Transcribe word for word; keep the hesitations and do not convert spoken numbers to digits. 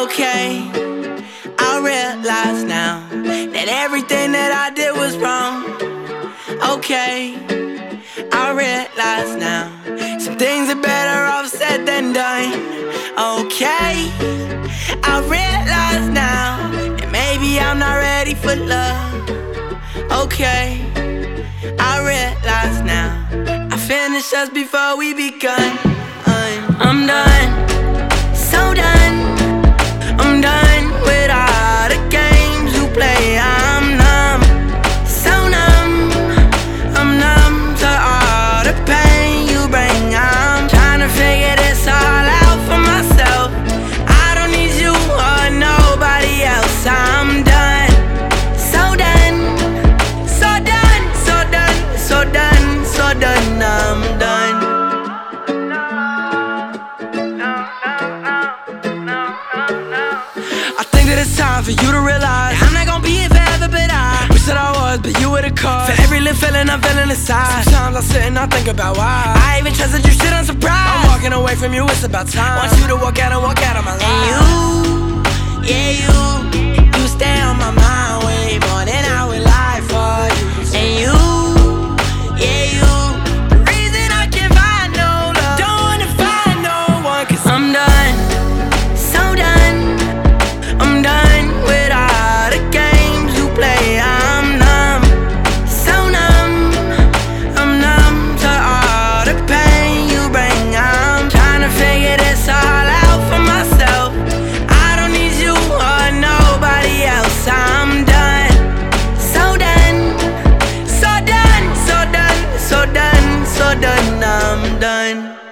Okay, I realize now that everything that I did was wrong. Okay, I realize now some things are better off said than done. Okay, I realize now that maybe I'm not ready for love. Okay, I realize now I finished just before we begun. I'm, I'm done, so done. I'm done with all the games you play. I'm numb, so numb. I'm numb to all the pain you bring. I'm trying to figure this all out for myself. I don't need you or nobody else. I'm done, so done, so done, so done, so done, so done. I'm done. I think that it's time for you to realize I'm not gonna be here forever, but I wish that I was, but you were the cause. For every little feeling I'm feeling inside, sometimes I sit and I think about why I even trusted you, shit, I'm surprised. I'm walking away from you, it's about time. Want you to walk out and walk out of my life. And you, yeah you, you stay on my mind way more than I would lie for you. And you, yeah you, the reason I can't find no love, don't wanna find no one, cause I'm done, so done. I'm done with all the games you play. I'm numb, so numb. I'm numb to all the pain you bring. I'm trying to figure this all out for myself. I don't need you or nobody else. I'm done, so done, so done, so done, so done, so done. I'm done.